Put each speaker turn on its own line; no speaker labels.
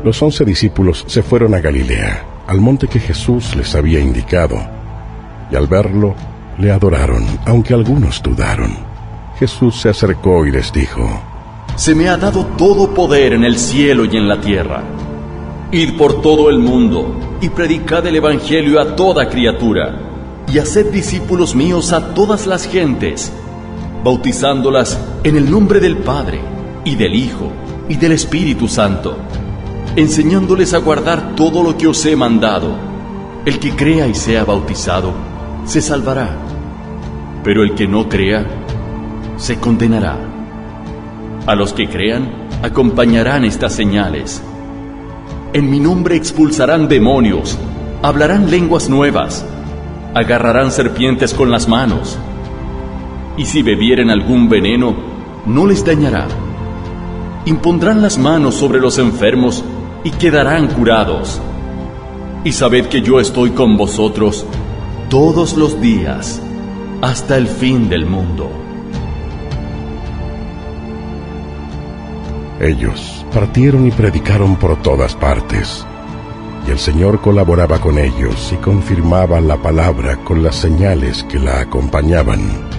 Los 11 discípulos se fueron a Galilea, al monte que Jesús les había indicado, y al verlo, le adoraron, aunque algunos dudaron. Jesús se acercó y les dijo:
Se me ha dado todo poder en el cielo y en la tierra. Id por todo el mundo y predicad el evangelio a toda criatura, y haced discípulos míos a todas las gentes, bautizándolas en el nombre del Padre, y del Hijo, y del Espíritu Santo, enseñándoles a guardar todo lo que os he mandado. El que crea y sea bautizado, se salvará, pero el que no crea, se condenará. A los que crean, acompañarán estas señales. En mi nombre expulsarán demonios, hablarán lenguas nuevas, agarrarán serpientes con las manos, y si bebieren algún veneno, no les dañará. Impondrán las manos sobre los enfermos y quedarán curados. Y sabed que yo estoy con vosotros todos los días, hasta el fin del mundo.
Ellos partieron y predicaron por todas partes, y el Señor colaboraba con ellos y confirmaba la palabra con las señales que la acompañaban.